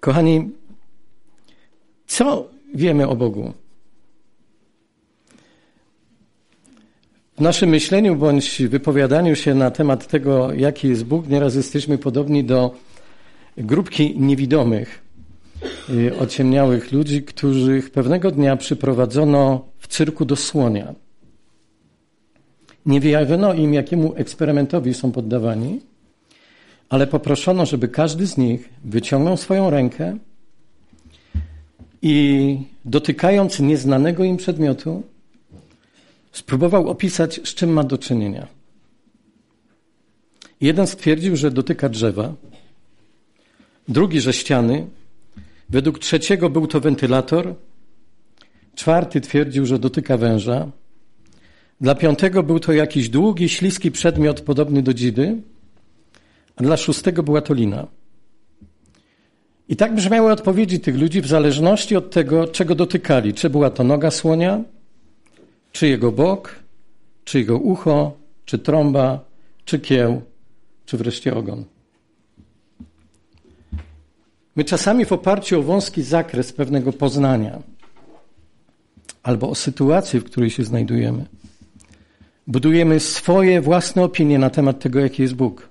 Kochani, co wiemy o Bogu? W naszym myśleniu bądź wypowiadaniu się na temat tego, jaki jest Bóg, nieraz jesteśmy podobni do grupki niewidomych, ociemniałych ludzi, których pewnego dnia przyprowadzono w cyrku do słonia. Nie wyjawiono im, jakiemu eksperymentowi są poddawani, ale poproszono, żeby każdy z nich wyciągnął swoją rękę i dotykając nieznanego im przedmiotu, spróbował opisać, z czym ma do czynienia. Jeden stwierdził, że dotyka drzewa, drugi, że ściany, według trzeciego był to wentylator, czwarty twierdził, że dotyka węża, dla piątego był to jakiś długi, śliski przedmiot podobny do dzidy, a dla szóstego była to lina. I tak brzmiały odpowiedzi tych ludzi w zależności od tego, czego dotykali. Czy była to noga słonia, czy jego bok, czy jego ucho, czy trąba, czy kieł, czy wreszcie ogon. My czasami w oparciu o wąski zakres pewnego poznania albo o sytuację, w której się znajdujemy, budujemy swoje własne opinie na temat tego, jaki jest Bóg.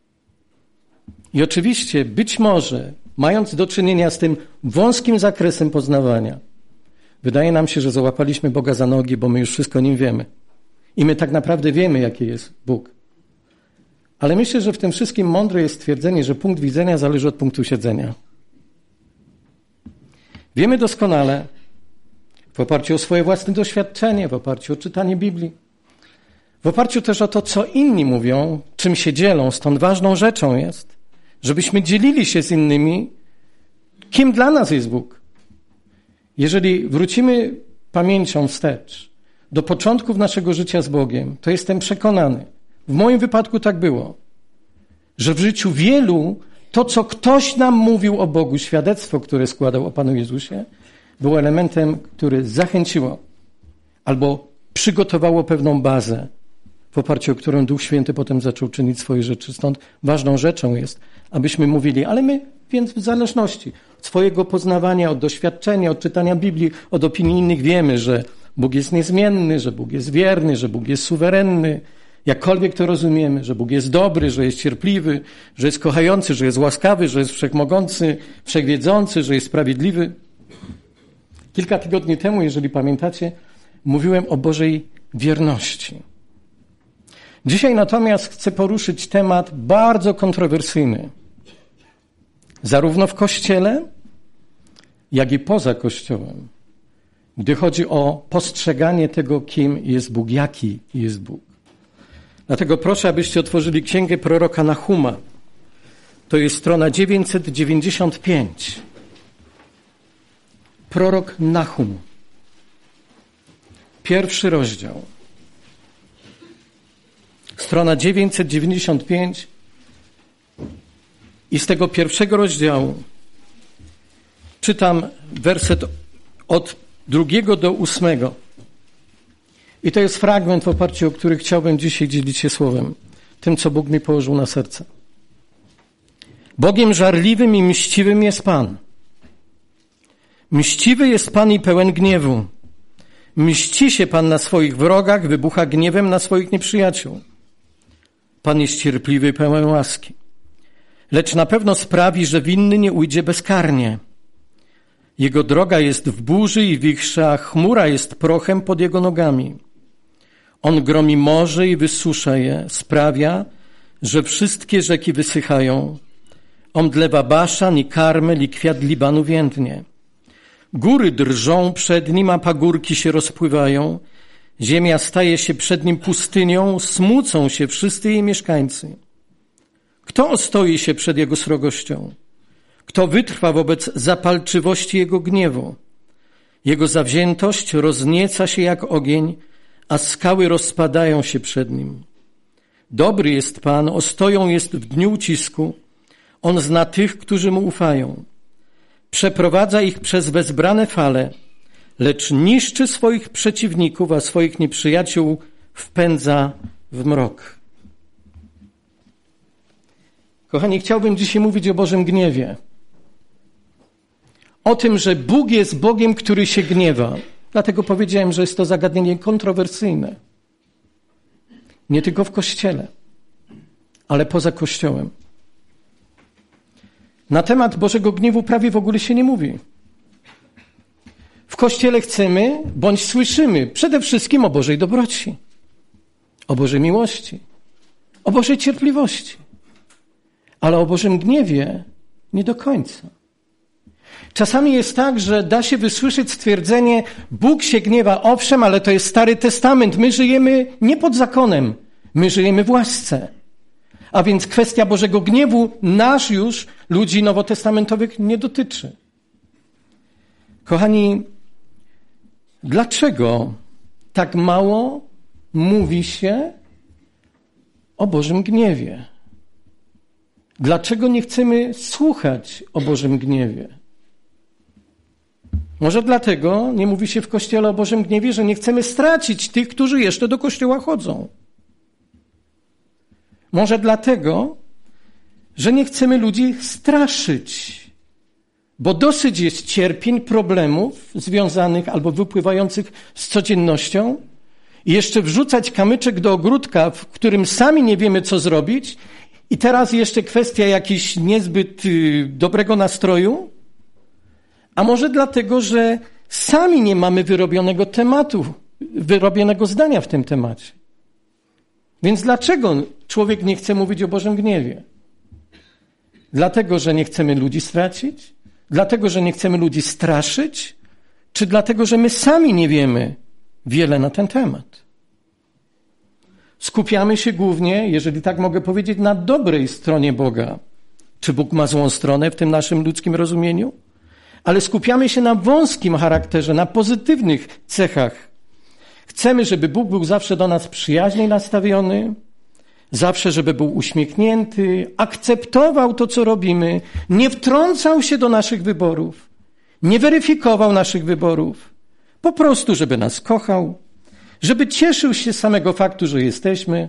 I oczywiście, być może, mając do czynienia z tym wąskim zakresem poznawania, wydaje nam się, że załapaliśmy Boga za nogi, bo my już wszystko o Nim wiemy. I my tak naprawdę wiemy, jaki jest Bóg. Ale myślę, że w tym wszystkim mądre jest stwierdzenie, że punkt widzenia zależy od punktu siedzenia. Wiemy doskonale, w oparciu o swoje własne doświadczenie, w oparciu o czytanie Biblii, w oparciu też o to, co inni mówią, czym się dzielą, stąd ważną rzeczą jest, żebyśmy dzielili się z innymi, kim dla nas jest Bóg. Jeżeli wrócimy pamięcią wstecz do początków naszego życia z Bogiem, to jestem przekonany, w moim wypadku tak było, że w życiu wielu to, co ktoś nam mówił o Bogu, świadectwo, które składał o Panu Jezusie, było elementem, który zachęciło albo przygotowało pewną bazę, w oparciu o którą Duch Święty potem zaczął czynić swoje rzeczy. Stąd ważną rzeczą jest, abyśmy mówili, ale my więc w zależności od swojego poznawania, od doświadczenia, od czytania Biblii, od opinii innych wiemy, że Bóg jest niezmienny, że Bóg jest wierny, że Bóg jest suwerenny, jakkolwiek to rozumiemy, że Bóg jest dobry, że jest cierpliwy, że jest kochający, że jest łaskawy, że jest wszechmogący, wszechwiedzący, że jest sprawiedliwy. Kilka tygodni temu, jeżeli pamiętacie, mówiłem o Bożej wierności. Dzisiaj natomiast chcę poruszyć temat bardzo kontrowersyjny. Zarówno w Kościele, jak i poza Kościołem. Gdy chodzi o postrzeganie tego, kim jest Bóg, jaki jest Bóg. Dlatego proszę, abyście otworzyli księgę proroka Nahuma. To jest strona 995. Prorok Nahum. 1 rozdział. Strona 995 i z tego 1 rozdziału czytam werset od 2 do 8. I to jest fragment, w oparciu o który chciałbym dzisiaj dzielić się słowem, tym, co Bóg mi położył na serce. Bogiem żarliwym i mściwym jest Pan. Mściwy jest Pan i pełen gniewu. Mści się Pan na swoich wrogach, wybucha gniewem na swoich nieprzyjaciół. Pan jest cierpliwy i pełen łaski. Lecz na pewno sprawi, że winny nie ujdzie bezkarnie. Jego droga jest w burzy i wichrze, a chmura jest prochem pod jego nogami. On gromi morze i wysusza je, sprawia, że wszystkie rzeki wysychają. Omdlewa Baszan i Karmel i kwiat Libanu więdnie. Góry drżą przed nim, a pagórki się rozpływają. Ziemia staje się przed nim pustynią, smucą się wszyscy jej mieszkańcy. Kto ostoi się przed jego srogością? Kto wytrwa wobec zapalczywości jego gniewu? Jego zawziętość roznieca się jak ogień, a skały rozpadają się przed nim. Dobry jest Pan, ostoją jest w dniu ucisku. On zna tych, którzy mu ufają. Przeprowadza ich przez wezbrane fale, lecz niszczy swoich przeciwników, a swoich nieprzyjaciół wpędza w mrok. Kochani, chciałbym dzisiaj mówić o Bożym gniewie. o tym, że Bóg jest Bogiem, który się gniewa. Dlatego powiedziałem, że jest to zagadnienie kontrowersyjne. Nie tylko w Kościele, ale poza Kościołem. Na temat Bożego gniewu prawie w ogóle się nie mówi. W Kościele chcemy, bądź słyszymy przede wszystkim o Bożej dobroci, o Bożej miłości, o Bożej cierpliwości. Ale o Bożym gniewie nie do końca. Czasami jest tak, że da się wysłyszeć stwierdzenie, Bóg się gniewa, owszem, ale to jest Stary Testament. My żyjemy nie pod zakonem, my żyjemy w łasce. A więc kwestia Bożego gniewu nas już, ludzi nowotestamentowych, nie dotyczy. Kochani, dlaczego tak mało mówi się o Bożym gniewie? Dlaczego nie chcemy słuchać o Bożym gniewie? Może dlatego nie mówi się w Kościele o Bożym gniewie, że nie chcemy stracić tych, którzy jeszcze do Kościoła chodzą. Może dlatego, że nie chcemy ludzi straszyć, bo dosyć jest cierpień, problemów związanych albo wypływających z codziennością i jeszcze wrzucać kamyczek do ogródka, w którym sami nie wiemy, co zrobić, i teraz jeszcze kwestia jakiejś niezbyt dobrego nastroju? A może dlatego, że sami nie mamy wyrobionego tematu, wyrobionego zdania w tym temacie. Więc dlaczego człowiek nie chce mówić o Bożym gniewie? Dlatego, że nie chcemy ludzi stracić? Dlatego, że nie chcemy ludzi straszyć? Czy dlatego, że my sami nie wiemy wiele na ten temat? Skupiamy się głównie, jeżeli tak mogę powiedzieć, na dobrej stronie Boga. Czy Bóg ma złą stronę w tym naszym ludzkim rozumieniu? Ale skupiamy się na wąskim charakterze, na pozytywnych cechach. Chcemy, żeby Bóg był zawsze do nas przyjaźnie nastawiony, zawsze, żeby był uśmiechnięty, akceptował to, co robimy, nie wtrącał się do naszych wyborów, nie weryfikował naszych wyborów, po prostu, żeby nas kochał, żeby cieszył się z samego faktu, że jesteśmy.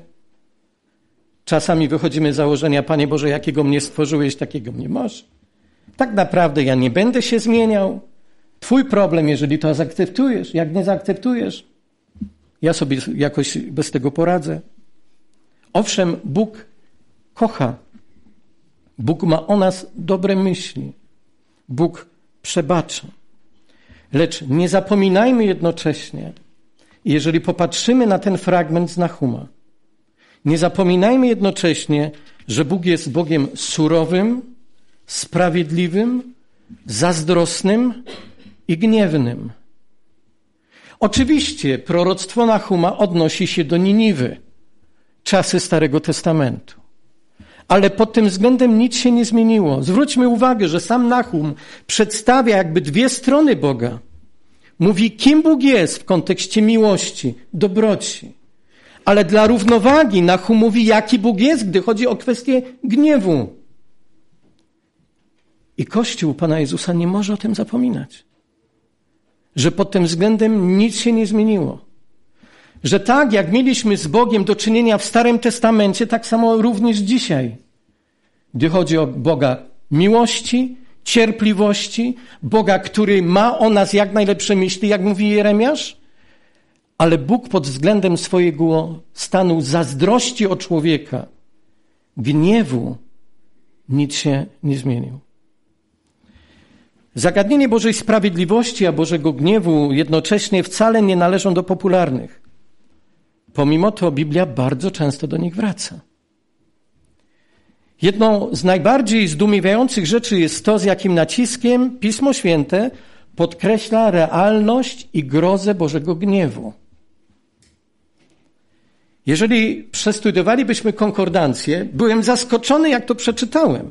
Czasami wychodzimy z założenia, Panie Boże, jakiego mnie stworzyłeś, takiego mnie masz. Tak naprawdę ja nie będę się zmieniał. Twój problem, jeżeli to zaakceptujesz. Jak nie zaakceptujesz, ja sobie jakoś bez tego poradzę. Owszem, Bóg kocha. Bóg ma o nas dobre myśli. Bóg przebacza. Lecz nie zapominajmy jednocześnie, jeżeli popatrzymy na ten fragment z Nahuma, nie zapominajmy jednocześnie, że Bóg jest Bogiem surowym, sprawiedliwym, zazdrosnym i gniewnym. Oczywiście proroctwo Nahuma odnosi się do Niniwy, czasy Starego Testamentu. Ale pod tym względem nic się nie zmieniło. Zwróćmy uwagę, że sam Nahum przedstawia jakby dwie strony Boga. Mówi, kim Bóg jest w kontekście miłości, dobroci. Ale dla równowagi Nahum mówi, jaki Bóg jest, gdy chodzi o kwestię gniewu. I Kościół Pana Jezusa nie może o tym zapominać. Że pod tym względem nic się nie zmieniło. Że tak, jak mieliśmy z Bogiem do czynienia w Starym Testamencie, tak samo również dzisiaj. Gdy chodzi o Boga miłości, cierpliwości, Boga, który ma o nas jak najlepsze myśli, jak mówi Jeremiasz, ale Bóg pod względem swojego stanu zazdrości o człowieka, gniewu, nic się nie zmienił. Zagadnienie Bożej sprawiedliwości, a Bożego gniewu jednocześnie wcale nie należą do popularnych. Pomimo to Biblia bardzo często do nich wraca. Jedną z najbardziej zdumiewających rzeczy jest to, z jakim naciskiem Pismo Święte podkreśla realność i grozę Bożego gniewu. Jeżeli przestudiowalibyśmy konkordancję, byłem zaskoczony, jak to przeczytałem.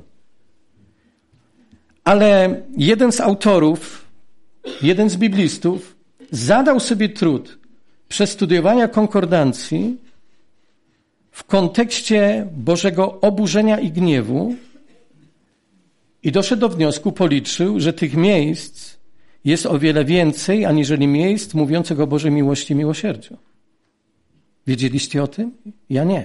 Ale jeden z autorów, jeden z biblistów zadał sobie trud przestudiowania konkordancji w kontekście Bożego oburzenia i gniewu i doszedł do wniosku, policzył, że tych miejsc jest o wiele więcej, aniżeli miejsc mówiących o Bożej miłości i miłosierdziu. Wiedzieliście o tym? Ja nie.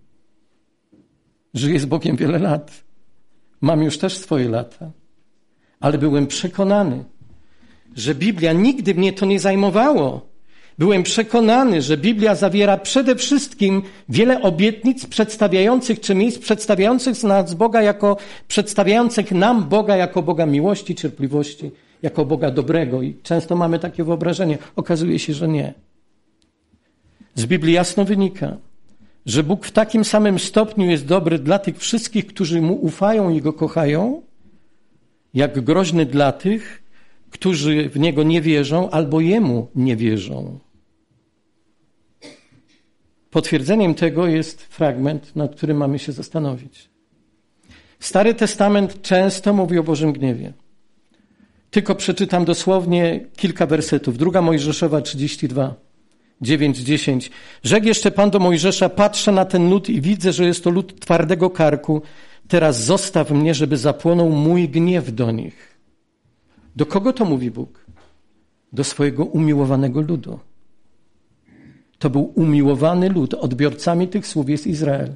Żyję z Bogiem wiele lat. Mam już też swoje lata. ale byłem przekonany, że Biblia, nigdy mnie to nie zajmowało. Byłem przekonany, że Biblia zawiera przede wszystkim wiele obietnic przedstawiających, czy miejsc przedstawiających nas Boga jako, przedstawiających nam Boga jako Boga miłości, cierpliwości, jako Boga dobrego. I często mamy takie wyobrażenie. Okazuje się, że nie. Z Biblii jasno wynika, że Bóg w takim samym stopniu jest dobry dla tych wszystkich, którzy Mu ufają i Go kochają, jak groźny dla tych, którzy w Niego nie wierzą albo Jemu nie wierzą. Potwierdzeniem tego jest fragment, nad którym mamy się zastanowić. Stary Testament często mówi o Bożym gniewie. Tylko przeczytam dosłownie kilka wersetów. 2 Mojżeszowa 32, 9-10. Rzekł jeszcze Pan do Mojżesza, patrzę na ten lud i widzę, że jest to lud twardego karku. Teraz zostaw mnie, żeby zapłonął mój gniew do nich. Do kogo to mówi Bóg? Do swojego umiłowanego ludu. To był umiłowany lud. Odbiorcami tych słów jest Izrael.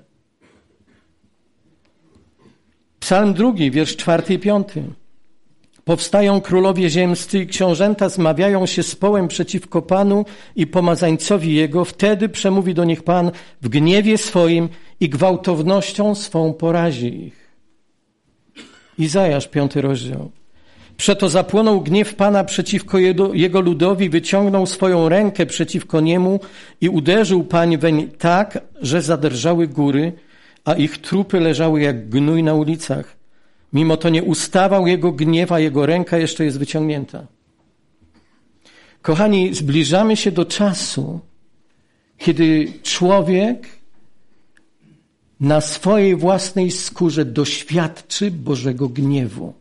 Psalm 2, wiersz 4 i 5. Powstają królowie ziemscy i książęta zmawiają się z połem przeciwko Panu i pomazańcowi Jego. Wtedy przemówi do nich Pan w gniewie swoim i gwałtownością swą porazi ich. Izajasz, 5 rozdział. Przeto zapłonął gniew Pana przeciwko Jego ludowi, wyciągnął swoją rękę przeciwko niemu i uderzył Pan weń tak, że zadrżały góry, a ich trupy leżały jak gnój na ulicach. Mimo to nie ustawał Jego gniew, a Jego ręka jeszcze jest wyciągnięta. Kochani, zbliżamy się do czasu, kiedy człowiek na swojej własnej skórze doświadczy Bożego gniewu.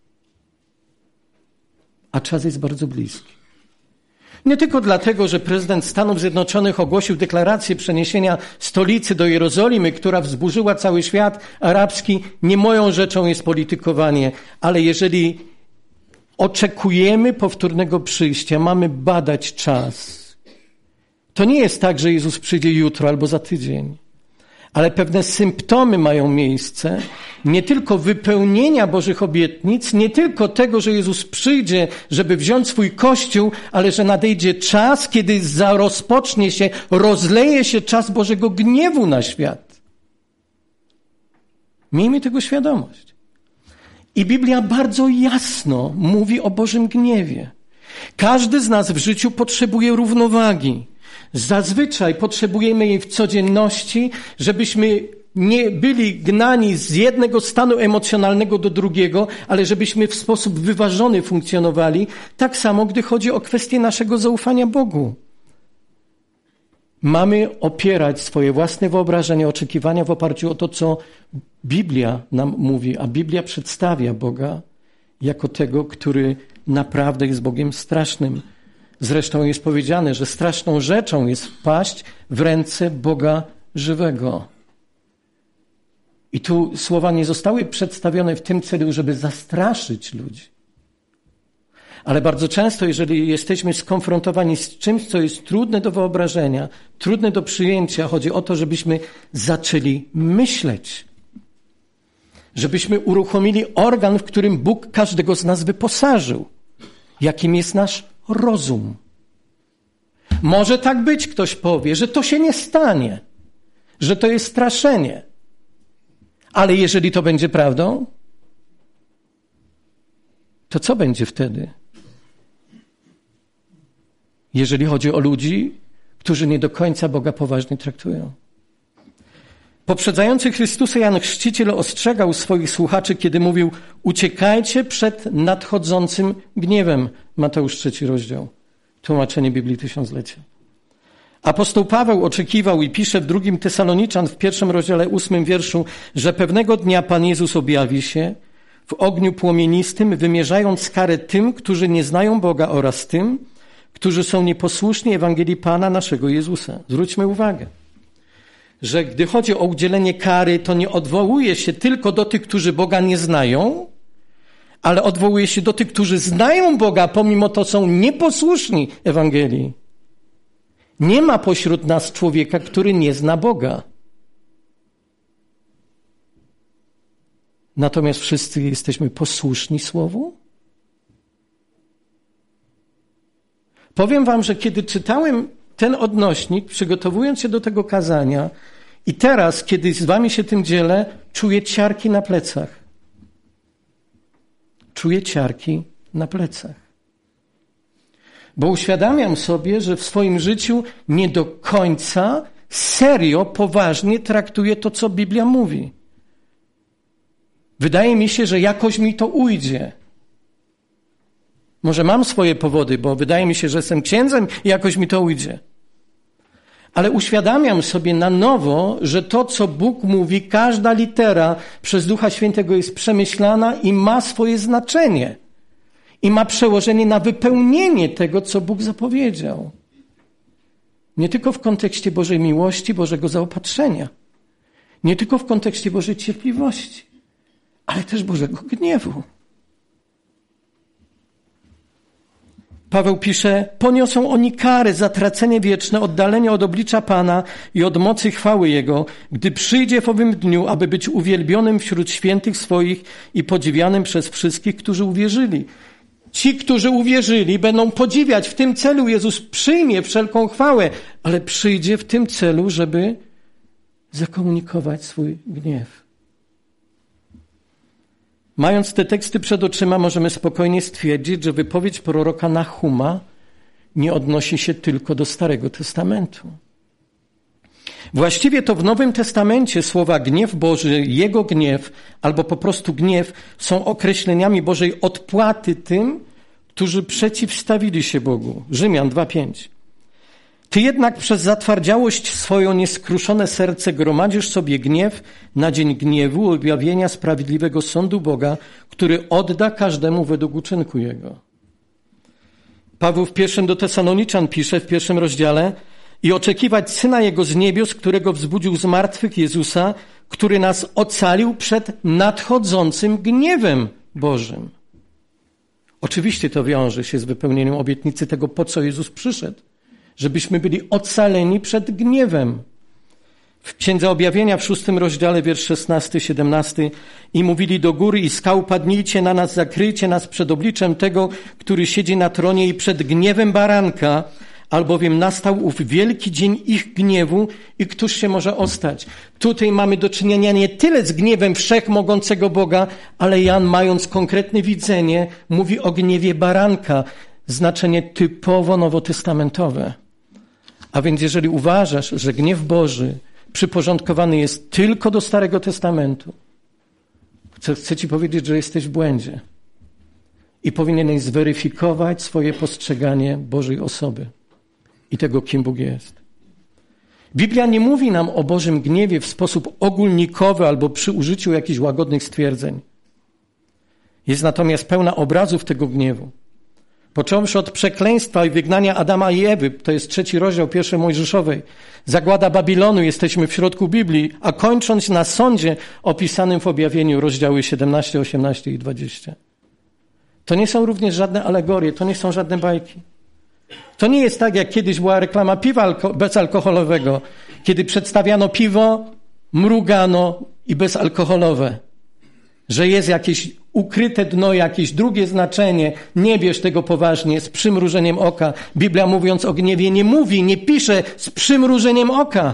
A czas jest bardzo bliski. Nie tylko dlatego, że prezydent Stanów Zjednoczonych ogłosił deklarację przeniesienia stolicy do Jerozolimy, która wzburzyła cały świat arabski. Nie moją rzeczą jest politykowanie, ale jeżeli oczekujemy powtórnego przyjścia, mamy badać czas. To nie jest tak, że Jezus przyjdzie jutro albo za tydzień. Ale pewne symptomy mają miejsce, nie tylko wypełnienia Bożych obietnic, nie tylko tego, że Jezus przyjdzie, żeby wziąć swój Kościół, ale że nadejdzie czas, kiedy rozpocznie się, rozleje się czas Bożego gniewu na świat. Miejmy tego świadomość. I Biblia bardzo jasno mówi o Bożym gniewie. Każdy z nas w życiu potrzebuje równowagi. Zazwyczaj potrzebujemy jej w codzienności, żebyśmy nie byli gnani z jednego stanu emocjonalnego do drugiego, ale żebyśmy w sposób wyważony funkcjonowali. Tak samo, gdy chodzi o kwestię naszego zaufania Bogu. Mamy opierać swoje własne wyobrażenia, oczekiwania w oparciu o to, co Biblia nam mówi, a Biblia przedstawia Boga jako tego, który naprawdę jest Bogiem strasznym. Zresztą jest powiedziane, że straszną rzeczą jest wpaść w ręce Boga żywego. I tu słowa nie zostały przedstawione w tym celu, żeby zastraszyć ludzi. Ale bardzo często, jeżeli jesteśmy skonfrontowani z czymś, co jest trudne do wyobrażenia, trudne do przyjęcia, chodzi o to, żebyśmy zaczęli myśleć. Żebyśmy uruchomili organ, w którym Bóg każdego z nas wyposażył. Jakim jest nasz rozum. Może tak być, ktoś powie, że to się nie stanie, że to jest straszenie. Ale jeżeli to będzie prawdą, to co będzie wtedy? Jeżeli chodzi o ludzi, którzy nie do końca Boga poważnie traktują. Poprzedzający Chrystusa Jan Chrzciciel ostrzegał swoich słuchaczy, kiedy mówił: uciekajcie przed nadchodzącym gniewem. Mateusz 3 rozdział. Tłumaczenie Biblii Tysiąclecia. Apostoł Paweł oczekiwał i pisze w 2 Tesaloniczan w 1 rozdziale 8 wierszu, że pewnego dnia Pan Jezus objawi się w ogniu płomienistym, wymierzając karę tym, którzy nie znają Boga, oraz tym, którzy są nieposłuszni Ewangelii Pana naszego Jezusa. Zwróćmy uwagę, że gdy chodzi o udzielenie kary, to nie odwołuje się tylko do tych, którzy Boga nie znają, ale odwołuje się do tych, którzy znają Boga, pomimo to są nieposłuszni Ewangelii. Nie ma pośród nas człowieka, który nie zna Boga. Natomiast wszyscy jesteśmy posłuszni Słowu? Powiem wam, że kiedy czytałem ten odnośnik, przygotowując się do tego kazania i teraz, kiedy z wami się tym dzielę, czuję ciarki na plecach. Czuję ciarki na plecach. Bo uświadamiam sobie, że w swoim życiu nie do końca serio, poważnie traktuję to, co Biblia mówi. Wydaje mi się, że jakoś mi to ujdzie. Może mam swoje powody, bo wydaje mi się, że jestem księdzem i jakoś mi to ujdzie. Ale uświadamiam sobie na nowo, że to, co Bóg mówi, każda litera przez Ducha Świętego jest przemyślana i ma swoje znaczenie. I ma przełożenie na wypełnienie tego, co Bóg zapowiedział. Nie tylko w kontekście Bożej miłości, Bożego zaopatrzenia. Nie tylko w kontekście Bożej cierpliwości, ale też Bożego gniewu. Paweł pisze, poniosą oni karę za tracenie wieczne, oddalenie od oblicza Pana i od mocy chwały Jego, gdy przyjdzie w owym dniu, aby być uwielbionym wśród świętych swoich i podziwianym przez wszystkich, którzy uwierzyli. Ci, którzy uwierzyli, będą podziwiać. W tym celu Jezus przyjmie wszelką chwałę, ale przyjdzie w tym celu, żeby zakomunikować swój gniew. Mając te teksty przed oczyma, możemy spokojnie stwierdzić, że wypowiedź proroka Nahuma nie odnosi się tylko do Starego Testamentu. Właściwie to w Nowym Testamencie słowa gniew Boży, Jego gniew albo po prostu gniew są określeniami Bożej odpłaty tym, którzy przeciwstawili się Bogu. Rzymian 2:5. Ty jednak przez zatwardziałość swoją nieskruszone serce gromadzisz sobie gniew na dzień gniewu, objawienia sprawiedliwego sądu Boga, który odda każdemu według uczynku Jego. Paweł w 1 do Tesaloniczan pisze w 1 rozdziale i oczekiwać Syna Jego z niebios, którego wzbudził z martwych Jezusa, który nas ocalił przed nadchodzącym gniewem Bożym. Oczywiście to wiąże się z wypełnieniem obietnicy tego, po co Jezus przyszedł. Żebyśmy byli ocaleni przed gniewem. W Księdze Objawienia w 6 rozdziale, wiersz 16-17 i mówili do góry i skał, padnijcie na nas, zakryjcie nas przed obliczem tego, który siedzi na tronie i przed gniewem baranka, albowiem nastał ów wielki dzień ich gniewu i któż się może ostać. Tutaj mamy do czynienia nie tyle z gniewem wszechmogącego Boga, ale Jan, mając konkretne widzenie, mówi o gniewie baranka, znaczenie typowo nowotestamentowe. A więc jeżeli uważasz, że gniew Boży przyporządkowany jest tylko do Starego Testamentu, chcę ci powiedzieć, że jesteś w błędzie i powinieneś zweryfikować swoje postrzeganie Bożej osoby i tego, kim Bóg jest. Biblia nie mówi nam o Bożym gniewie w sposób ogólnikowy albo przy użyciu jakichś łagodnych stwierdzeń. Jest natomiast pełna obrazów tego gniewu. Począwszy od przekleństwa i wygnania Adama i Ewy, to jest 3 rozdział 1 Mojżeszowej, zagłada Babilonu, jesteśmy w środku Biblii, a kończąc na sądzie opisanym w objawieniu, rozdziały 17, 18 i 20. To nie są również żadne alegorie, to nie są żadne bajki. To nie jest tak, jak kiedyś była reklama piwa bezalkoholowego, kiedy przedstawiano piwo, mrugano i bezalkoholowe. Że jest jakieś ukryte dno, jakieś drugie znaczenie. Nie bierz tego poważnie, z przymrużeniem oka. Biblia, mówiąc o gniewie, nie mówi, nie pisze z przymrużeniem oka.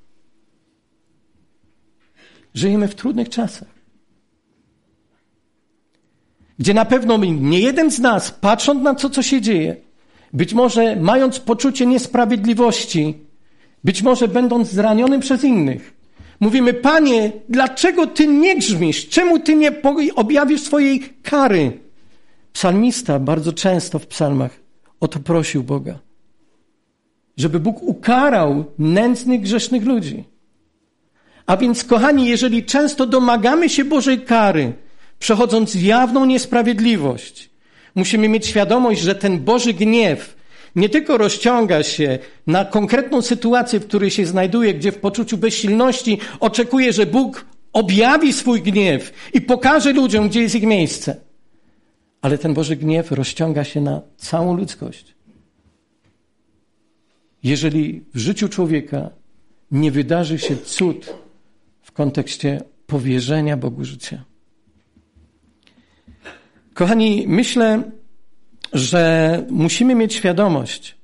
Żyjemy w trudnych czasach, gdzie na pewno nie jeden z nas, patrząc na to, co się dzieje, być może mając poczucie niesprawiedliwości, być może będąc zranionym przez innych, mówimy, Panie, dlaczego Ty nie grzmisz? Czemu Ty nie objawisz swojej kary? Psalmista bardzo często w psalmach o to prosił Boga, żeby Bóg ukarał nędznych, grzesznych ludzi. A więc, kochani, jeżeli często domagamy się Bożej kary, przechodząc jawną niesprawiedliwość, musimy mieć świadomość, że ten Boży gniew nie tylko rozciąga się na konkretną sytuację, w której się znajduje, gdzie w poczuciu bezsilności oczekuje, że Bóg objawi swój gniew i pokaże ludziom, gdzie jest ich miejsce. Ale ten Boży gniew rozciąga się na całą ludzkość. Jeżeli w życiu człowieka nie wydarzy się cud w kontekście powierzenia Bogu życia. Kochani, myślę, że musimy mieć świadomość,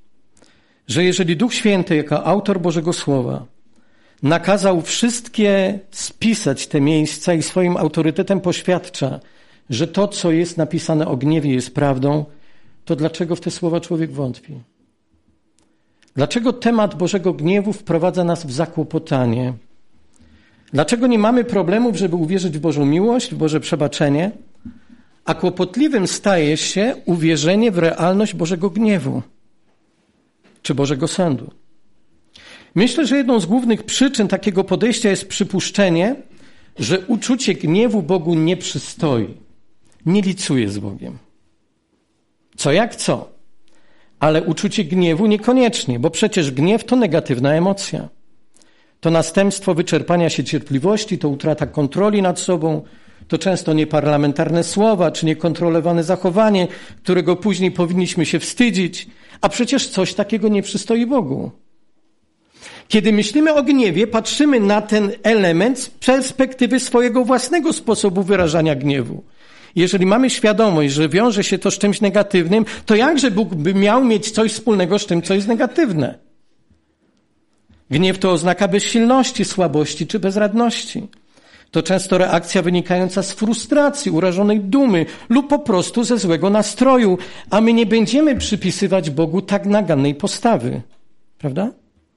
że jeżeli Duch Święty jako autor Bożego Słowa nakazał wszystkie spisać te miejsca i swoim autorytetem poświadcza, że to, co jest napisane o gniewie, jest prawdą, to dlaczego w te słowa człowiek wątpi? Dlaczego temat Bożego gniewu wprowadza nas w zakłopotanie? Dlaczego nie mamy problemów, żeby uwierzyć w Bożą miłość, w Boże przebaczenie, a kłopotliwym staje się uwierzenie w realność Bożego gniewu czy Bożego sądu? Myślę, że jedną z głównych przyczyn takiego podejścia jest przypuszczenie, że uczucie gniewu Bogu nie przystoi, nie licuje z Bogiem. Co jak co, ale uczucie gniewu niekoniecznie, bo przecież gniew to negatywna emocja. To następstwo wyczerpania się cierpliwości, to utrata kontroli nad sobą, to często nieparlamentarne słowa czy niekontrolowane zachowanie, którego później powinniśmy się wstydzić, a przecież coś takiego nie przystoi Bogu. Kiedy myślimy o gniewie, patrzymy na ten element z perspektywy swojego własnego sposobu wyrażania gniewu. Jeżeli mamy świadomość, że wiąże się to z czymś negatywnym, to jakże Bóg by miał mieć coś wspólnego z tym, co jest negatywne? Gniew to oznaka bezsilności, słabości czy bezradności. To często reakcja wynikająca z frustracji, urażonej dumy lub po prostu ze złego nastroju, a my nie będziemy przypisywać Bogu tak nagannej postawy. Prawda?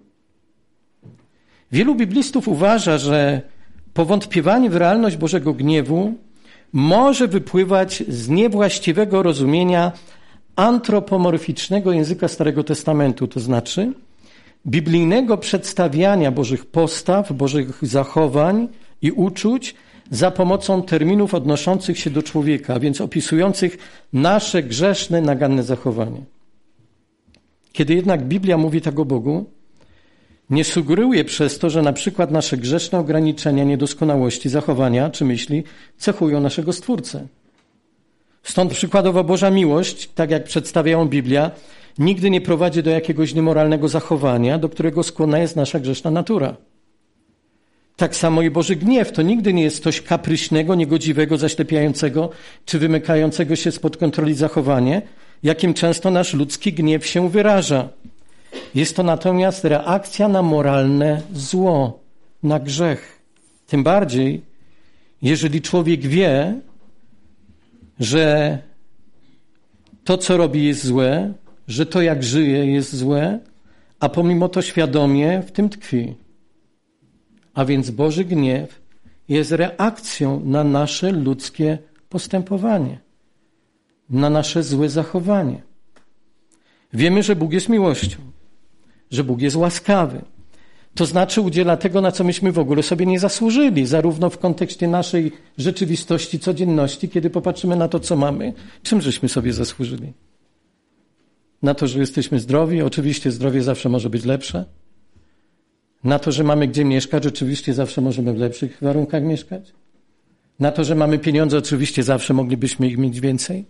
Wielu biblistów uważa, że powątpiewanie w realność Bożego gniewu może wypływać z niewłaściwego rozumienia antropomorficznego języka Starego Testamentu, to znaczy biblijnego przedstawiania Bożych postaw, Bożych zachowań i uczuć za pomocą terminów odnoszących się do człowieka, a więc opisujących nasze grzeszne, naganne zachowanie. Kiedy jednak Biblia mówi tak o Bogu, nie sugeruje przez to, że na przykład nasze grzeszne ograniczenia, niedoskonałości zachowania czy myśli cechują naszego Stwórcę. Stąd przykładowo Boża miłość, tak jak przedstawia ją Biblia, nigdy nie prowadzi do jakiegoś niemoralnego zachowania, do którego skłonna jest nasza grzeszna natura. Tak samo i Boży gniew to nigdy nie jest coś kapryśnego, niegodziwego, zaślepiającego czy wymykającego się spod kontroli zachowanie, jakim często nasz ludzki gniew się wyraża. Jest to natomiast reakcja na moralne zło, na grzech. Tym bardziej, jeżeli człowiek wie, że to, co robi, jest złe, że to, jak żyje, jest złe, a pomimo to świadomie w tym tkwi. A więc Boży gniew jest reakcją na nasze ludzkie postępowanie, na nasze złe zachowanie. Wiemy, że Bóg jest miłością, że Bóg jest łaskawy. To znaczy udziela tego, na co myśmy w ogóle sobie nie zasłużyli, zarówno w kontekście naszej rzeczywistości, codzienności, kiedy popatrzymy na to, co mamy, czym żeśmy sobie zasłużyli. Na to, że jesteśmy zdrowi, oczywiście zdrowie zawsze może być lepsze. Na to, że mamy gdzie mieszkać, oczywiście zawsze możemy w lepszych warunkach mieszkać. Na to, że mamy pieniądze, oczywiście zawsze moglibyśmy ich mieć więcej.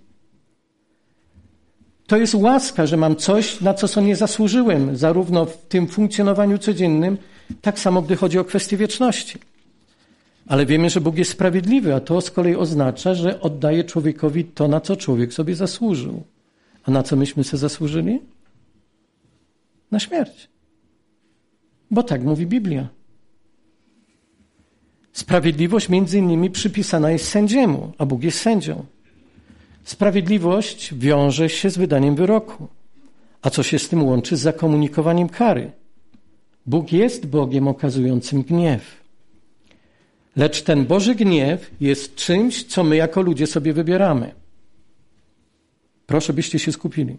To jest łaska, że mam coś, na co sobie nie zasłużyłem, zarówno w tym funkcjonowaniu codziennym, tak samo, gdy chodzi o kwestię wieczności. Ale wiemy, że Bóg jest sprawiedliwy, a to z kolei oznacza, że oddaje człowiekowi to, na co człowiek sobie zasłużył. A na co myśmy sobie zasłużyli? Na śmierć. Bo tak mówi Biblia. Sprawiedliwość między innymi przypisana jest sędziemu, a Bóg jest sędzią. Sprawiedliwość wiąże się z wydaniem wyroku. A co się z tym łączy? Z zakomunikowaniem kary. Bóg jest Bogiem okazującym gniew. Lecz ten Boży gniew jest czymś, co my jako ludzie sobie wybieramy. Proszę, byście się skupili.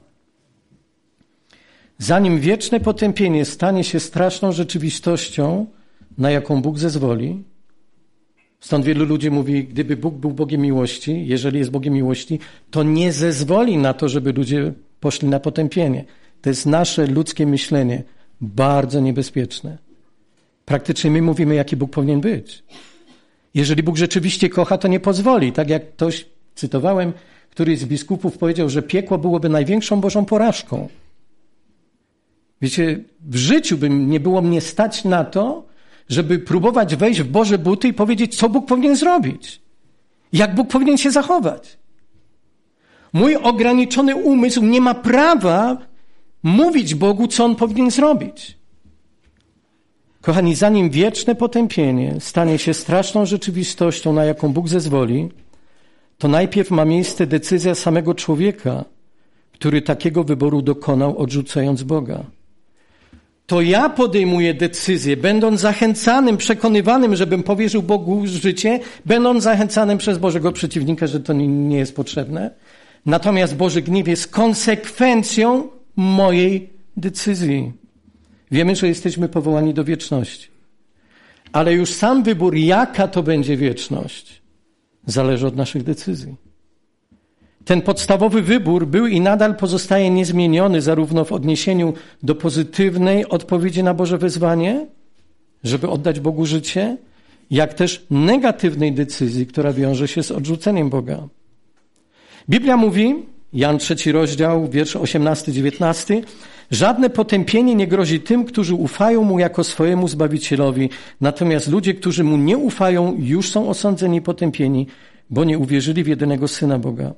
Zanim wieczne potępienie stanie się straszną rzeczywistością, na jaką Bóg zezwoli, stąd wielu ludzi mówi, gdyby Bóg był Bogiem miłości, jeżeli jest Bogiem miłości, to nie zezwoli na to, żeby ludzie poszli na potępienie. To jest nasze ludzkie myślenie, bardzo niebezpieczne. Praktycznie my mówimy, jaki Bóg powinien być. Jeżeli Bóg rzeczywiście kocha, to nie pozwoli. Tak jak ktoś, cytowałem, któryś z biskupów powiedział, że piekło byłoby największą Bożą porażką. Wiecie, w życiu by nie było mnie stać na to, żeby próbować wejść w Boże buty i powiedzieć, co Bóg powinien zrobić. Jak Bóg powinien się zachować. Mój ograniczony umysł nie ma prawa mówić Bogu, co On powinien zrobić. Kochani, zanim wieczne potępienie stanie się straszną rzeczywistością, na jaką Bóg zezwoli, to najpierw ma miejsce decyzja samego człowieka, który takiego wyboru dokonał, odrzucając Boga. To ja podejmuję decyzję, będąc zachęcanym, przekonywanym, żebym powierzył Bogu życie, będąc zachęcanym przez Bożego przeciwnika, że to nie jest potrzebne. Natomiast Boży gniew jest konsekwencją mojej decyzji. Wiemy, że jesteśmy powołani do wieczności. Ale już sam wybór, jaka to będzie wieczność, zależy od naszych decyzji. Ten podstawowy wybór był i nadal pozostaje niezmieniony zarówno w odniesieniu do pozytywnej odpowiedzi na Boże wezwanie, żeby oddać Bogu życie, jak też negatywnej decyzji, która wiąże się z odrzuceniem Boga. Biblia mówi, Jan 3 rozdział, wiersz 18-19, żadne potępienie nie grozi tym, którzy ufają Mu jako swojemu Zbawicielowi, natomiast ludzie, którzy Mu nie ufają, już są osądzeni i potępieni, bo nie uwierzyli w jedynego Syna Boga.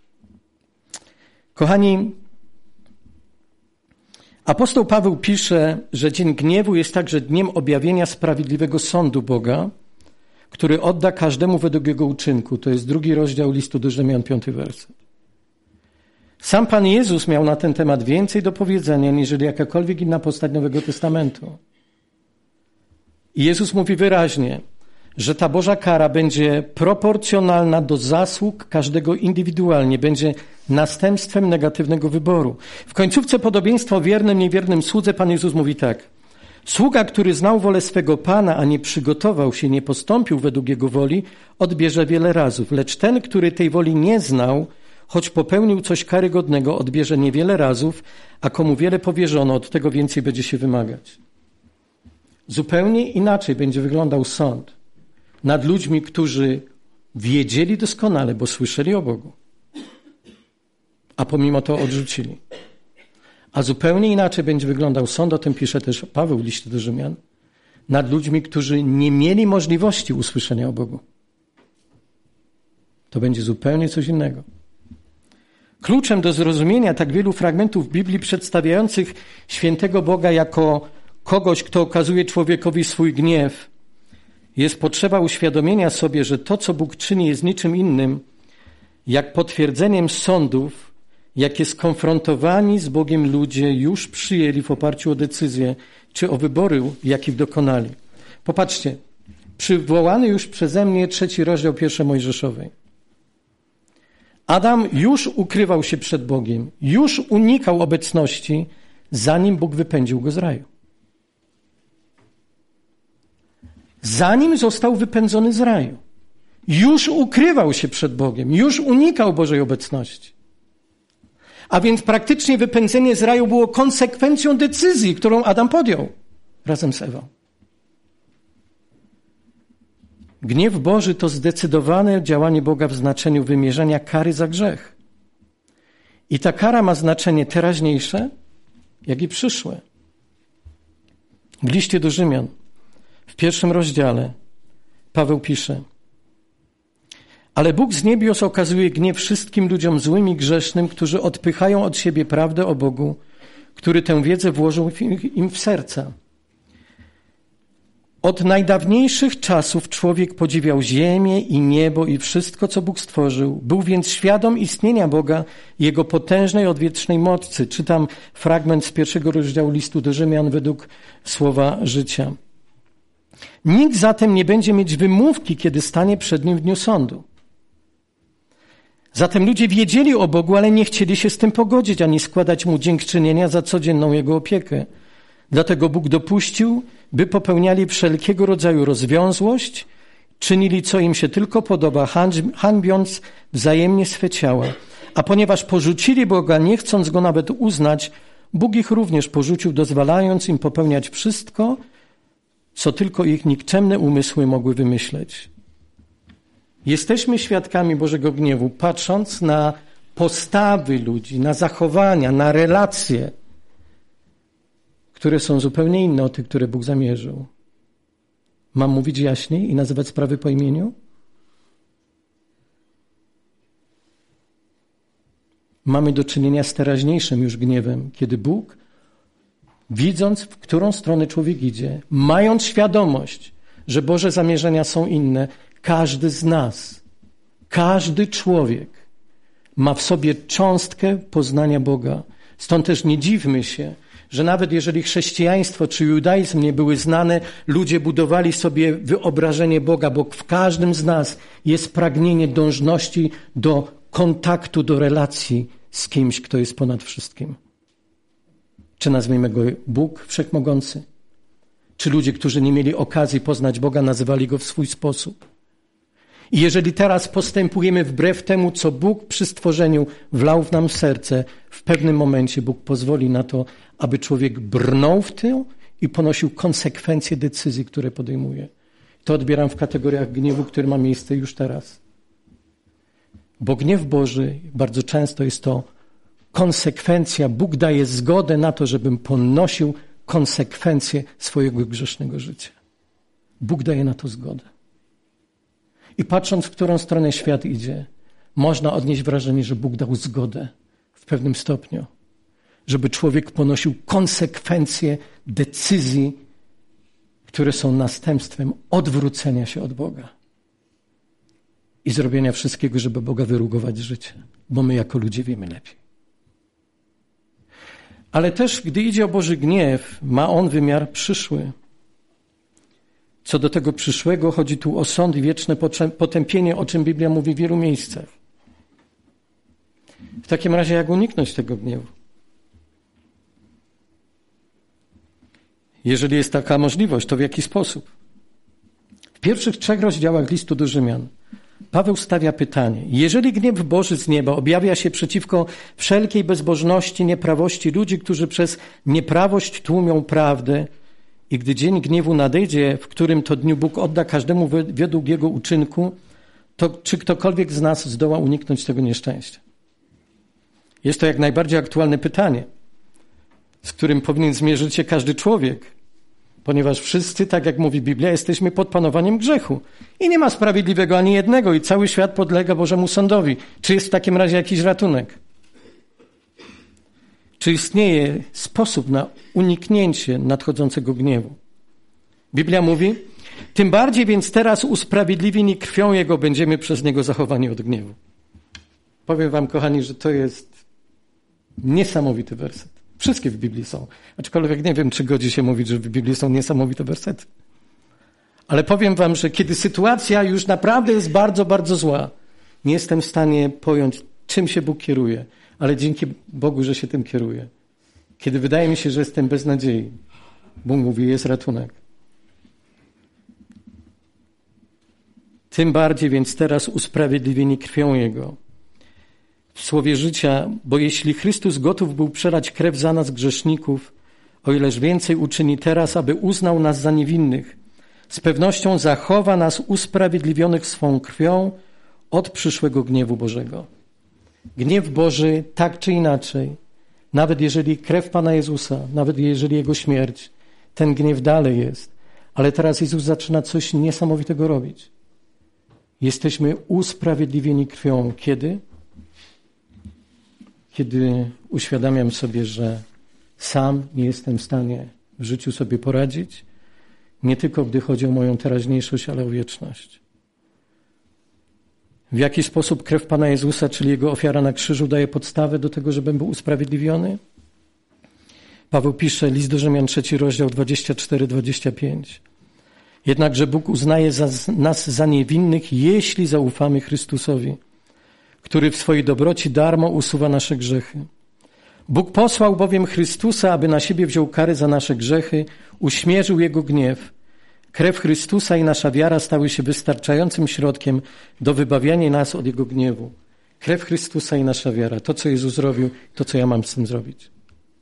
Kochani, apostoł Paweł pisze, że dzień gniewu jest także dniem objawienia sprawiedliwego sądu Boga, który odda każdemu według jego uczynku. To jest 2 rozdział listu do Rzymian, 5 werset. Sam Pan Jezus miał na ten temat więcej do powiedzenia, niżeli jakakolwiek inna postać Nowego Testamentu. I Jezus mówi wyraźnie, że ta Boża kara będzie proporcjonalna do zasług każdego indywidualnie, będzie następstwem negatywnego wyboru. W końcówce podobieństwa o wiernym, niewiernym słudze Pan Jezus mówi tak. Sługa, który znał wolę swego Pana, a nie przygotował się, nie postąpił według Jego woli, odbierze wiele razów. Lecz ten, który tej woli nie znał, choć popełnił coś karygodnego, odbierze niewiele razów, a komu wiele powierzono, od tego więcej będzie się wymagać. Zupełnie inaczej będzie wyglądał sąd nad ludźmi, którzy wiedzieli doskonale, bo słyszeli o Bogu, a pomimo to odrzucili. A zupełnie inaczej będzie wyglądał sąd, o tym pisze też Paweł w liście do Rzymian, nad ludźmi, którzy nie mieli możliwości usłyszenia o Bogu. To będzie zupełnie coś innego. Kluczem do zrozumienia tak wielu fragmentów Biblii przedstawiających świętego Boga jako kogoś, kto okazuje człowiekowi swój gniew, jest potrzeba uświadomienia sobie, że to, co Bóg czyni, jest niczym innym, jak potwierdzeniem sądów, jakie skonfrontowani z Bogiem ludzie już przyjęli w oparciu o decyzję, czy o wybory, jakich dokonali. Popatrzcie, przywołany już przeze mnie 3 rozdział 1 Mojżeszowej. Adam już ukrywał się przed Bogiem, już unikał obecności, zanim Bóg wypędził go z raju. Zanim został wypędzony z raju, już ukrywał się przed Bogiem, już unikał Bożej obecności. A więc praktycznie wypędzenie z raju było konsekwencją decyzji, którą Adam podjął razem z Ewą. Gniew Boży to zdecydowane działanie Boga w znaczeniu wymierzania kary za grzech. I ta kara ma znaczenie teraźniejsze, jak i przyszłe. W liście do Rzymian, w 1 rozdziale, Paweł pisze: ale Bóg z niebios okazuje gniew wszystkim ludziom złym i grzesznym, którzy odpychają od siebie prawdę o Bogu, który tę wiedzę włożył im w serca. Od najdawniejszych czasów człowiek podziwiał ziemię i niebo i wszystko, co Bóg stworzył. Był więc świadom istnienia Boga i Jego potężnej, odwiecznej mocy. Czytam fragment z 1 rozdziału listu do Rzymian według słowa życia. Nikt zatem nie będzie mieć wymówki, kiedy stanie przed Nim w dniu sądu. Zatem ludzie wiedzieli o Bogu, ale nie chcieli się z tym pogodzić, ani składać Mu dziękczynienia za codzienną Jego opiekę. Dlatego Bóg dopuścił, by popełniali wszelkiego rodzaju rozwiązłość, czynili, co im się tylko podoba, hańbiąc wzajemnie swe ciała. A ponieważ porzucili Boga, nie chcąc Go nawet uznać, Bóg ich również porzucił, dozwalając im popełniać wszystko, co tylko ich nikczemne umysły mogły wymyśleć. Jesteśmy świadkami Bożego gniewu, patrząc na postawy ludzi, na zachowania, na relacje, które są zupełnie inne od tych, które Bóg zamierzył. Mam mówić jaśniej i nazywać sprawy po imieniu? mamy do czynienia z teraźniejszym już gniewem, kiedy Bóg, widząc, w którą stronę człowiek idzie, mając świadomość, że Boże zamierzenia są inne, każdy z nas, każdy człowiek ma w sobie cząstkę poznania Boga. Stąd też nie dziwmy się, że nawet jeżeli chrześcijaństwo czy judaizm nie były znane, ludzie budowali sobie wyobrażenie Boga, bo w każdym z nas jest pragnienie dążności do kontaktu, do relacji z kimś, kto jest ponad wszystkim. Czy nazwijmy go Bóg Wszechmogący? Czy ludzie, którzy nie mieli okazji poznać Boga, nazywali Go w swój sposób? I jeżeli teraz postępujemy wbrew temu, co Bóg przy stworzeniu wlał w nam serce, w pewnym momencie Bóg pozwoli na to, aby człowiek brnął w tył i ponosił konsekwencje decyzji, które podejmuje. To odbieram w kategoriach gniewu, który ma miejsce już teraz. Bo gniew Boży bardzo często jest to konsekwencja. Bóg daje zgodę na to, żebym ponosił konsekwencje swojego grzesznego życia. Bóg daje na to zgodę. I patrząc, w którą stronę świat idzie, można odnieść wrażenie, że Bóg dał zgodę w pewnym stopniu, żeby człowiek ponosił konsekwencje decyzji, które są następstwem odwrócenia się od Boga i zrobienia wszystkiego, żeby Boga wyrugować życie, bo my jako ludzie wiemy lepiej. Ale też, gdy idzie o Boży gniew, ma on wymiar przyszły. Co do tego przyszłego, chodzi tu o sąd i wieczne potępienie, o czym Biblia mówi w wielu miejscach. W takim razie, jak uniknąć tego gniewu? Jeżeli jest taka możliwość, to w jaki sposób? W pierwszych 3 rozdziałach listu do Rzymian Paweł stawia pytanie. Jeżeli gniew Boży z nieba objawia się przeciwko wszelkiej bezbożności, nieprawości ludzi, którzy przez nieprawość tłumią prawdę, i gdy dzień gniewu nadejdzie, w którym to dniu Bóg odda każdemu według jego uczynku, to czy ktokolwiek z nas zdoła uniknąć tego nieszczęścia? Jest to jak najbardziej aktualne pytanie, z którym powinien zmierzyć się każdy człowiek, ponieważ wszyscy, tak jak mówi Biblia, jesteśmy pod panowaniem grzechu i nie ma sprawiedliwego ani jednego i cały świat podlega Bożemu sądowi. Czy jest w takim razie jakiś ratunek? Czy istnieje sposób na uniknięcie nadchodzącego gniewu? Biblia mówi, tym bardziej więc teraz usprawiedliwieni krwią Jego będziemy przez Niego zachowani od gniewu. Powiem wam, kochani, że to jest niesamowity werset. Wszystkie w Biblii są. Aczkolwiek nie wiem, czy godzi się mówić, że w Biblii są niesamowite wersety. Ale powiem wam, że kiedy sytuacja już naprawdę jest bardzo, bardzo zła, nie jestem w stanie pojąć, czym się Bóg kieruje, ale dzięki Bogu, że się tym kieruje. Kiedy wydaje mi się, że jestem bez nadziei, Bóg mówi, jest ratunek. Tym bardziej więc teraz usprawiedliwieni krwią Jego. W słowie życia, bo jeśli Chrystus gotów był przelać krew za nas grzeszników, o ileż więcej uczyni teraz, aby uznał nas za niewinnych, z pewnością zachowa nas usprawiedliwionych swą krwią od przyszłego gniewu Bożego. Gniew Boży, tak czy inaczej, nawet jeżeli krew Pana Jezusa, nawet jeżeli Jego śmierć, ten gniew dalej jest. Ale teraz Jezus zaczyna coś niesamowitego robić. Jesteśmy usprawiedliwieni krwią. Kiedy? Kiedy uświadamiam sobie, że sam nie jestem w stanie w życiu sobie poradzić, nie tylko gdy chodzi o moją teraźniejszość, ale o wieczność. W jaki sposób krew Pana Jezusa, czyli Jego ofiara na krzyżu, daje podstawę do tego, żebym był usprawiedliwiony? Paweł pisze, list do Rzymian, 3 rozdział, 24-25. Jednakże Bóg uznaje nas za niewinnych, jeśli zaufamy Chrystusowi, który w swojej dobroci darmo usuwa nasze grzechy. Bóg posłał bowiem Chrystusa, aby na siebie wziął karę za nasze grzechy, uśmierzył Jego gniew. Krew Chrystusa i nasza wiara stały się wystarczającym środkiem do wybawiania nas od Jego gniewu. Krew Chrystusa i nasza wiara. To, co Jezus zrobił, to, co ja mam z tym zrobić.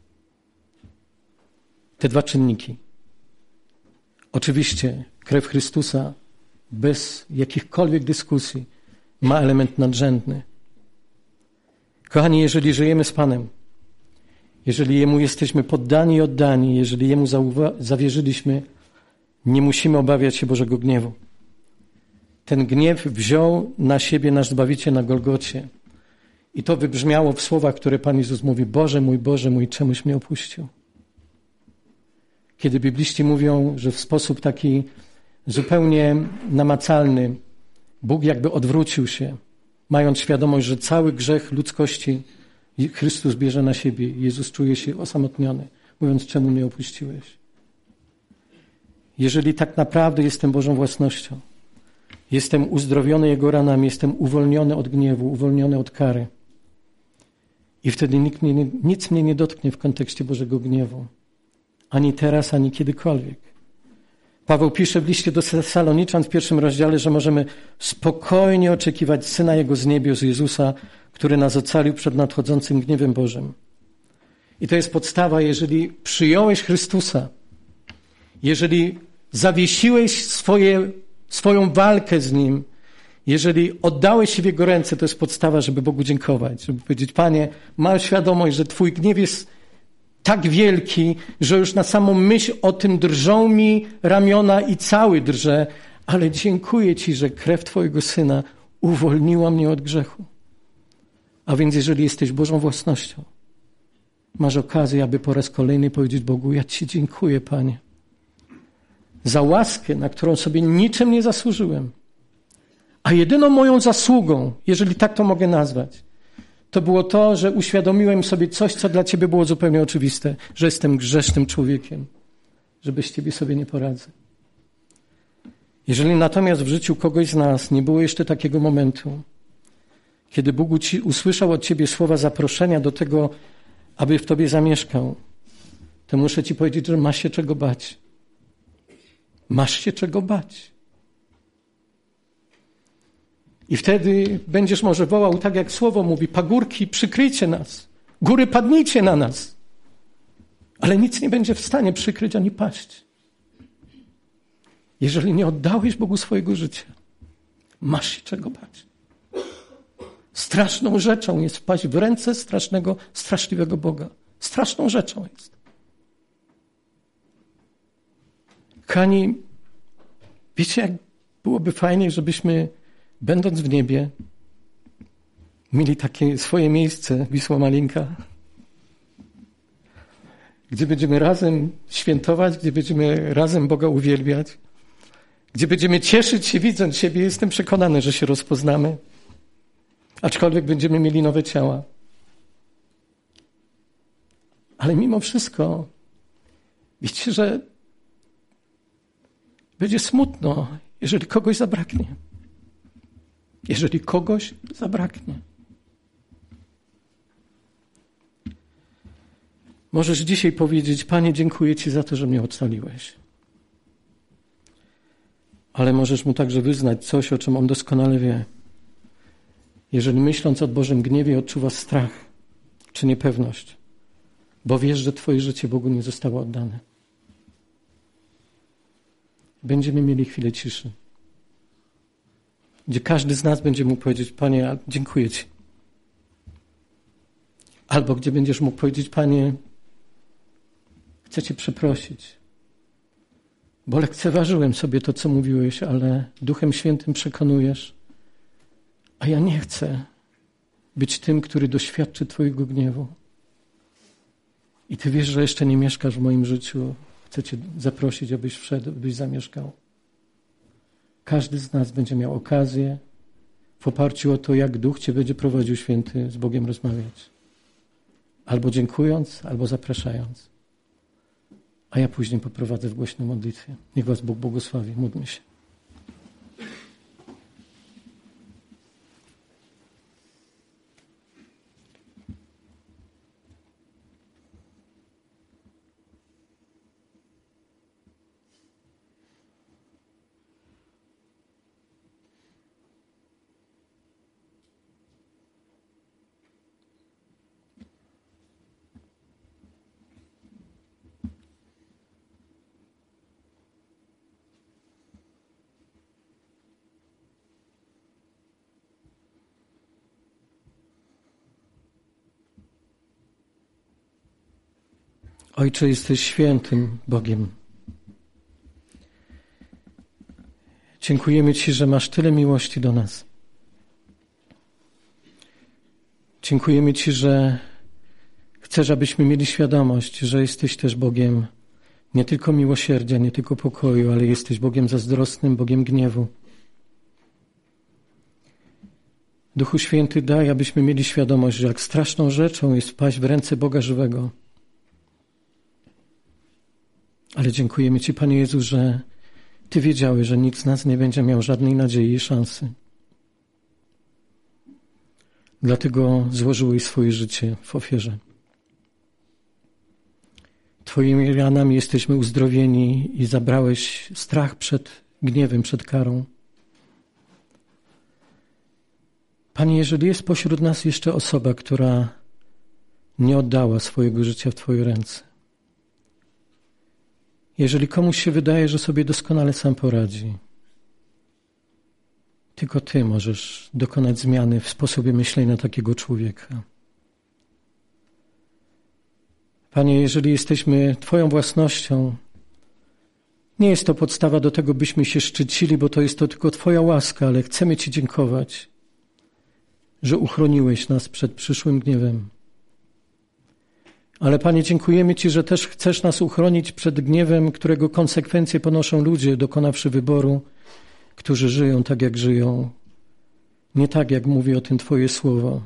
Te 2 czynniki. Oczywiście krew Chrystusa bez jakichkolwiek dyskusji ma element nadrzędny. Kochani, jeżeli żyjemy z Panem, jeżeli Jemu jesteśmy poddani i oddani, jeżeli Jemu zawierzyliśmy, nie musimy obawiać się Bożego gniewu. Ten gniew wziął na siebie nasz Zbawiciel na Golgocie I to wybrzmiało w słowach, które Pan Jezus mówi: Boże mój, czemuś mnie opuścił. Kiedy bibliści mówią, że w sposób taki zupełnie namacalny Bóg jakby odwrócił się, mając świadomość, że cały grzech ludzkości Chrystus bierze na siebie. Jezus czuje się osamotniony, mówiąc: czemu mnie opuściłeś? Jeżeli tak naprawdę jestem Bożą własnością, jestem uzdrowiony Jego ranami, jestem uwolniony od gniewu, uwolniony od kary. I wtedy nic mnie nie dotknie w kontekście Bożego gniewu. Ani teraz, ani kiedykolwiek. Paweł pisze w liście do Tesaloniczan w 1 rozdziale, że możemy spokojnie oczekiwać Syna Jego z niebios, Jezusa, który nas ocalił przed nadchodzącym gniewem Bożym. I to jest podstawa, jeżeli przyjąłeś Chrystusa, jeżeli zawiesiłeś swoją walkę z Nim, jeżeli oddałeś się w Jego ręce, to jest podstawa, żeby Bogu dziękować, żeby powiedzieć: Panie, mam świadomość, że Twój gniew jest tak wielki, że już na samą myśl o tym drżą mi ramiona i cały drżę, ale dziękuję Ci, że krew Twojego Syna uwolniła mnie od grzechu. A więc jeżeli jesteś Bożą własnością, masz okazję, aby po raz kolejny powiedzieć Bogu: ja Ci dziękuję, Panie, za łaskę, na którą sobie niczym nie zasłużyłem. A jedyną moją zasługą, jeżeli tak to mogę nazwać, to było to, że uświadomiłem sobie coś, co dla Ciebie było zupełnie oczywiste, że jestem grzesznym człowiekiem, że bez Ciebie sobie nie poradzę. Jeżeli natomiast w życiu kogoś z nas nie było jeszcze takiego momentu, kiedy Bóg usłyszał od Ciebie słowa zaproszenia do tego, aby w Tobie zamieszkał, to muszę Ci powiedzieć, że masz się czego bać. Masz się czego bać. I wtedy będziesz może wołał, tak jak słowo mówi: pagórki, przykryjcie nas, góry, padnijcie na nas. Ale nic nie będzie w stanie przykryć ani paść. Jeżeli nie oddałeś Bogu swojego życia, masz się czego bać. Straszną rzeczą jest wpaść w ręce straszliwego Boga. Straszną rzeczą jest. Kochani, wiecie, jak byłoby fajnie, żebyśmy, będąc w niebie, mieli takie swoje miejsce, Wisła Malinka, gdzie będziemy razem świętować, gdzie będziemy razem Boga uwielbiać, gdzie będziemy cieszyć się, widząc siebie. Jestem przekonany, że się rozpoznamy, aczkolwiek będziemy mieli nowe ciała. Ale mimo wszystko, wiecie, że będzie smutno, jeżeli kogoś zabraknie. Jeżeli kogoś zabraknie. Możesz dzisiaj powiedzieć: Panie, dziękuję Ci za to, że mnie ocaliłeś. Ale możesz Mu także wyznać coś, o czym On doskonale wie. Jeżeli myśląc o Bożym gniewie odczuwasz strach czy niepewność, bo wiesz, że Twoje życie Bogu nie zostało oddane. Będziemy mieli chwilę ciszy, gdzie każdy z nas będzie mógł powiedzieć: Panie, dziękuję Ci. Albo gdzie będziesz mógł powiedzieć: Panie, chcę Cię przeprosić, bo lekceważyłem sobie to, co mówiłeś, ale Duchem Świętym przekonujesz, a ja nie chcę być tym, który doświadczy Twojego gniewu. I Ty wiesz, że jeszcze nie mieszkasz w moim życiu. Chcę Cię zaprosić, abyś wszedł, abyś zamieszkał. Każdy z nas będzie miał okazję w oparciu o to, jak Duch Cię będzie prowadził Święty, z Bogiem rozmawiać. Albo dziękując, albo zapraszając. A ja później poprowadzę w głośnej modlitwie. Niech Was Bóg błogosławi. Módlmy się. Ojcze, jesteś świętym Bogiem. Dziękujemy Ci, że masz tyle miłości do nas. Dziękujemy Ci, że chcesz, abyśmy mieli świadomość, że jesteś też Bogiem nie tylko miłosierdzia, nie tylko pokoju, ale jesteś Bogiem zazdrosnym, Bogiem gniewu. Duchu Święty, daj, abyśmy mieli świadomość, że jak straszną rzeczą jest wpaść w ręce Boga żywego. Ale dziękujemy Ci, Panie Jezu, że Ty wiedziałeś, że nikt z nas nie będzie miał żadnej nadziei i szansy. Dlatego złożyłeś swoje życie w ofierze. Twoimi ranami jesteśmy uzdrowieni i zabrałeś strach przed gniewem, przed karą. Panie, jeżeli jest pośród nas jeszcze osoba, która nie oddała swojego życia w Twoje ręce, jeżeli komuś się wydaje, że sobie doskonale sam poradzi, tylko Ty możesz dokonać zmiany w sposobie myślenia takiego człowieka. Panie, jeżeli jesteśmy Twoją własnością, nie jest to podstawa do tego, byśmy się szczycili, bo to jest to tylko Twoja łaska, ale chcemy Ci dziękować, że uchroniłeś nas przed przyszłym gniewem. Ale Panie, dziękujemy Ci, że też chcesz nas uchronić przed gniewem, którego konsekwencje ponoszą ludzie, dokonawszy wyboru, którzy żyją tak, jak żyją, nie tak, jak mówi o tym Twoje słowo.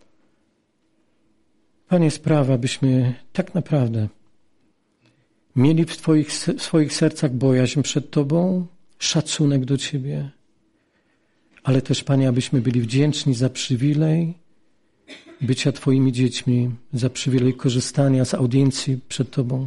Panie, sprawa, byśmy tak naprawdę mieli w swoich sercach bojaźń przed Tobą, szacunek do Ciebie, ale też, Panie, abyśmy byli wdzięczni za przywilej bycia Twoimi dziećmi, za przywilej korzystania z audiencji przed Tobą.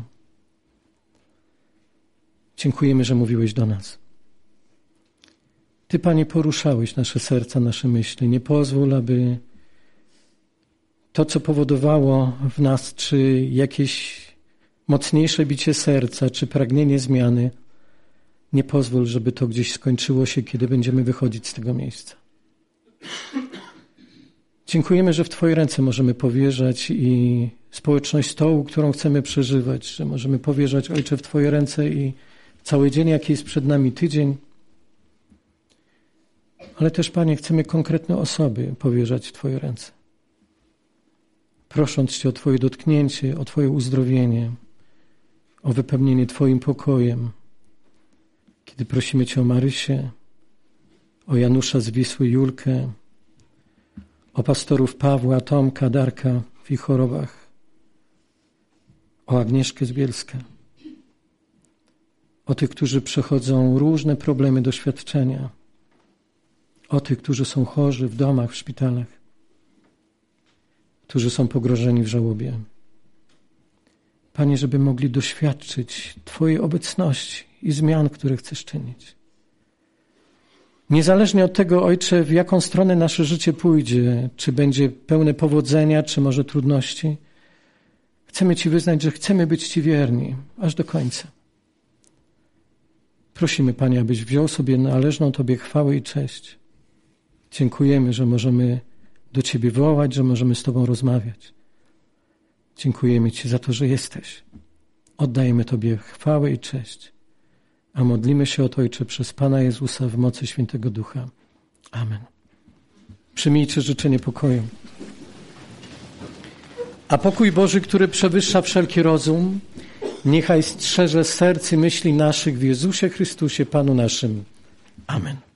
Dziękujemy, że mówiłeś do nas. Ty, Panie, poruszałeś nasze serca, nasze myśli. Nie pozwól, aby to, co powodowało w nas, czy jakieś mocniejsze bicie serca, czy pragnienie zmiany, nie pozwól, żeby to gdzieś skończyło się, kiedy będziemy wychodzić z tego miejsca. Dziękujemy, że w Twoje ręce możemy powierzać i społeczność stołu, którą chcemy przeżywać, że możemy powierzać, Ojcze, w Twoje ręce i cały dzień, jaki jest przed nami, tydzień. Ale też, Panie, chcemy konkretne osoby powierzać w Twoje ręce. Prosząc Cię o Twoje dotknięcie, o Twoje uzdrowienie, o wypełnienie Twoim pokojem. Kiedy prosimy Cię o Marysię, o Janusza z Wisły, Julkę, o pastorów Pawła, Tomka, Darka w ich chorobach, o Agnieszkę z Bielska, o tych, którzy przechodzą różne problemy, doświadczenia, o tych, którzy są chorzy w domach, w szpitalach, którzy są pogrążeni w żałobie. Panie, żeby mogli doświadczyć Twojej obecności i zmian, które chcesz czynić. Niezależnie od tego, Ojcze, w jaką stronę nasze życie pójdzie, czy będzie pełne powodzenia, czy może trudności, chcemy Ci wyznać, że chcemy być Ci wierni aż do końca. Prosimy, Panie, abyś wziął sobie należną Tobie chwałę i cześć. Dziękujemy, że możemy do Ciebie wołać, że możemy z Tobą rozmawiać. Dziękujemy Ci za to, że jesteś. Oddajemy Tobie chwałę i cześć. A modlimy się o to, Ojcze, przez Pana Jezusa w mocy Świętego Ducha. Amen. Przyjmijcie życzenie pokoju. A pokój Boży, który przewyższa wszelki rozum, niechaj strzeże serc i myśli naszych w Jezusie Chrystusie, Panu naszym. Amen.